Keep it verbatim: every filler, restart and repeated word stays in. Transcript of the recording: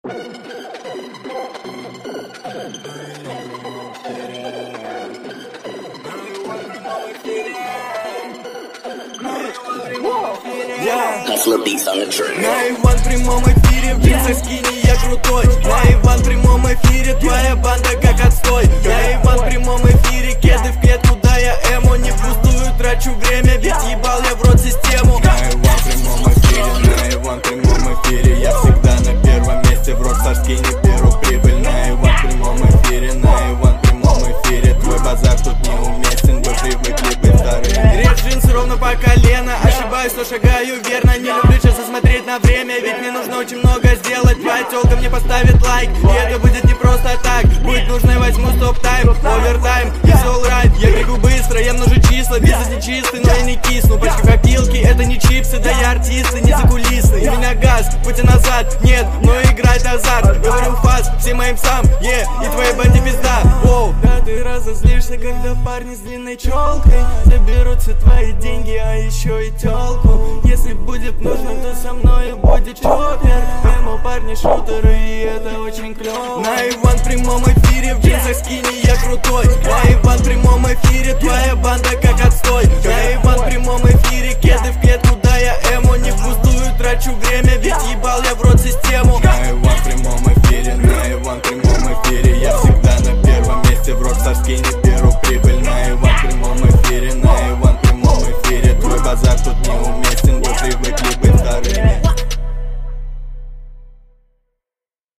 Hustler beats on the track. На Иван в прямом эфире, в джинсах скини, я крутой. На Иван в прямом эфире, твоя банда как отстой. На Иван в прямом эфире, кеды в клетку, да я эмо. Не впустую трачу время, ведь ебал я в рот систему. На Иван в прямом эфире, на Иван в прямом эфире, я всегда на первом месте, в Rockstar скине беру прибыль. На Иван в прямом эфире, на Иван в прямом эфире, твой базар тут неуместен, вы привыкли быть старыми. Режь джинсы ровно по колено, ошибаюсь, но шагаю верно. Не люблю часто смотреть на время, ведь мне нужно очень много сделать. Твоя тёлка мне поставит лайк, и это будет не просто так. Будет нужно, я возьму стоп-тайм, овертайм, и все alright. Я бегу быстро, я множу числа, бизнес не чистый, но я не кисну. Пачка копилки, это не чипсы, да я артист, и не закулисный. У меня газ, пути назад, нет, но играть азарт. Говорю фаст, всем моим сам, е, и твоей банде пизда, воу. Да ты разозлишься, когда парни с длинной челкой заберут все твои деньги, а еще и тёлку. Если будет нужно, то со мною будет чоппер. Эмо парни шутеры, и это очень клёво. На Иван в прямом эфире, в джинсах скини, я крутой. На Иван в прямом эфире, твоя банда как отстой. На Иван в прямом эфире, кеды в клетку, да я эмо. Не впустую трачу время, ведь ебал я в рот систему. На Иван в прямом эфире, на Иван в прямом эфире, я всегда на первом месте, в Rockstar скине